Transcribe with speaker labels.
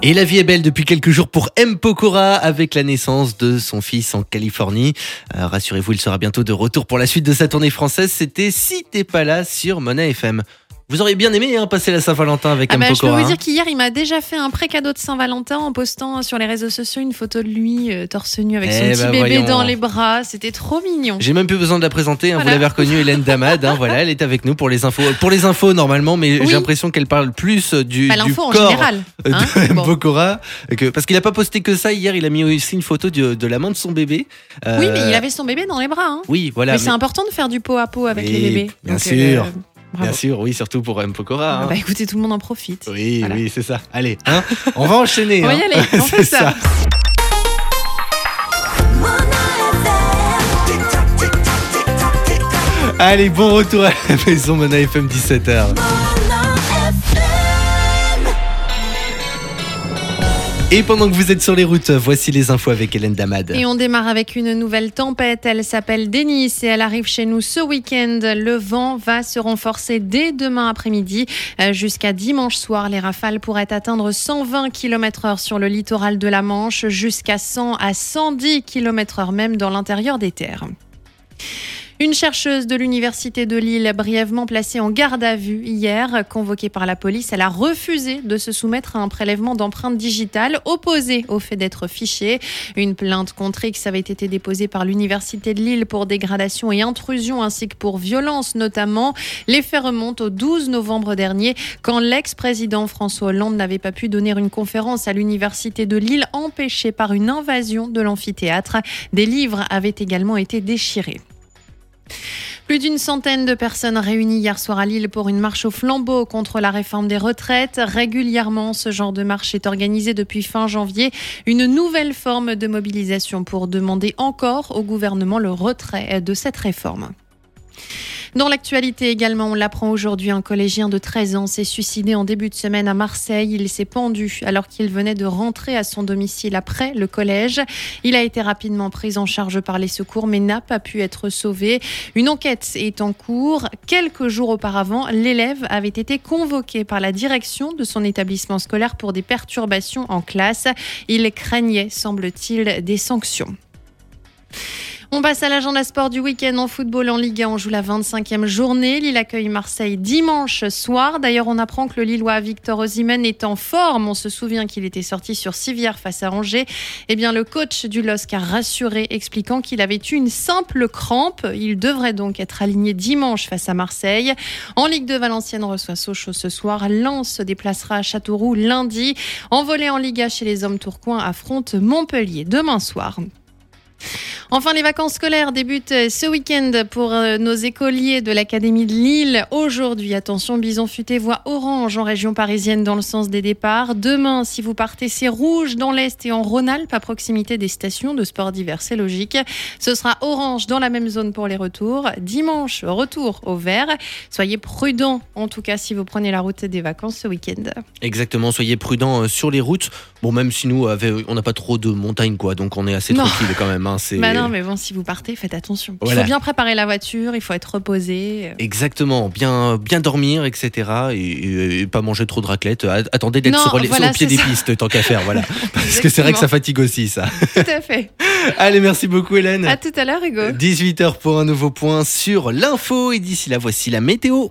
Speaker 1: Et la vie est belle depuis quelques jours pour M. Pokora avec la naissance de son fils en Californie. Rassurez-vous, il sera bientôt de retour pour la suite de sa tournée française. C'était Si t'es pas là sur Mona FM. Vous auriez bien aimé passer la Saint-Valentin avec M.
Speaker 2: Je
Speaker 1: Pokora.
Speaker 2: peux vous dire qu'hier, il m'a déjà fait un pré-cadeau de Saint-Valentin en postant sur les réseaux sociaux une photo de lui torse nu avec son petit bébé dans les bras. C'était trop mignon.
Speaker 1: J'ai même plus besoin de la présenter.
Speaker 2: Voilà.
Speaker 1: Vous l'avez reconnue, Hélène Damad. Voilà, elle est avec nous pour les infos. Pour les infos normalement, mais j'ai l'impression qu'elle parle plus du
Speaker 2: l'info
Speaker 1: corps
Speaker 2: en général,
Speaker 1: de M. Pokora. Parce qu'il n'a pas posté que ça hier. Il a mis aussi une photo de la main de son bébé.
Speaker 2: Oui, mais il avait son bébé dans les bras.
Speaker 1: Oui, voilà.
Speaker 2: Mais c'est important de faire du pot à pot avec les bébés.
Speaker 1: Bien
Speaker 2: Donc,
Speaker 1: sûr.
Speaker 2: Bravo.
Speaker 1: Bien sûr, oui, surtout pour M. Pokora.
Speaker 2: Écoutez, tout le monde en profite.
Speaker 1: Oui,
Speaker 2: voilà.
Speaker 1: Oui, c'est ça. Allez, on va enchaîner.
Speaker 2: On va y aller, on fait ça.
Speaker 1: Allez, bon retour à la maison, Mona FM 17h. Et pendant que vous êtes sur les routes, voici les infos avec Hélène Damad.
Speaker 2: Et on démarre avec une nouvelle tempête. Elle s'appelle Denis et elle arrive chez nous ce week-end. Le vent va se renforcer dès demain après-midi. Jusqu'à dimanche soir, les rafales pourraient atteindre 120 km/h sur le littoral de la Manche, jusqu'à 100 à 110 km/h même dans l'intérieur des terres. Une chercheuse de l'université de Lille, brièvement placée en garde à vue hier, convoquée par la police, elle a refusé de se soumettre à un prélèvement d'empreintes digitales, opposée au fait d'être fichée. Une plainte contre X avait été déposée par l'université de Lille pour dégradation et intrusion, ainsi que pour violence notamment. Les faits remontent au 12 novembre dernier, quand l'ex-président François Hollande n'avait pas pu donner une conférence à l'université de Lille, empêchée par une invasion de l'amphithéâtre. Des livres avaient également été déchirés. Plus d'une centaine de personnes réunies hier soir à Lille pour une marche au flambeau contre la réforme des retraites. Régulièrement, ce genre de marche est organisé depuis fin janvier. Une nouvelle forme de mobilisation pour demander encore au gouvernement le retrait de cette réforme. Dans l'actualité également, on l'apprend aujourd'hui, un collégien de 13 ans s'est suicidé en début de semaine à Marseille. Il s'est pendu alors qu'il venait de rentrer à son domicile après le collège. Il a été rapidement pris en charge par les secours mais n'a pas pu être sauvé. Une enquête est en cours. Quelques jours auparavant, l'élève avait été convoqué par la direction de son établissement scolaire pour des perturbations en classe. Il craignait, semble-t-il, des sanctions. On passe à l'agenda sport du week-end en football en Ligue 1. On joue la 25e journée. Lille accueille Marseille dimanche soir. D'ailleurs, on apprend que le Lillois Victor Osimhen est en forme. On se souvient qu'il était sorti sur civière face à Angers. Eh bien, le coach du LOSC a rassuré, expliquant qu'il avait eu une simple crampe. Il devrait donc être aligné dimanche face à Marseille. En Ligue 2, Valenciennes reçoit Sochaux ce soir. Lens se déplacera à Châteauroux lundi. En volley en Liga chez les hommes tourcoings affronte Montpellier demain soir. Enfin, les vacances scolaires débutent ce week-end pour nos écoliers de l'Académie de Lille. Aujourd'hui, attention, Bison Futé voit orange en région parisienne dans le sens des départs. Demain, si vous partez, c'est rouge dans l'Est et en Rhône-Alpes à proximité des stations de sport d'hiver, c'est logique. Ce sera orange dans la même zone pour les retours. Dimanche, retour au vert. Soyez prudents, en tout cas, si vous prenez la route des vacances ce week-end.
Speaker 1: Exactement, soyez prudents sur les routes. Bon, même si nous, on n'a pas trop de montagnes, quoi, donc on est assez tranquille quand même.
Speaker 2: Non, mais bon, si vous partez, faites attention. Il faut bien préparer la voiture, il faut être reposé.
Speaker 1: Exactement, bien dormir, etc. Et pas manger trop de raclette. Attendez d'être sur le pied des pistes, tant qu'à faire, voilà. Parce que c'est vrai que ça fatigue aussi, ça.
Speaker 2: Tout à fait.
Speaker 1: Allez, merci beaucoup, Hélène.
Speaker 2: À tout à l'heure, Hugo.
Speaker 1: 18h pour un nouveau point sur l'info. Et d'ici là, voici la météo.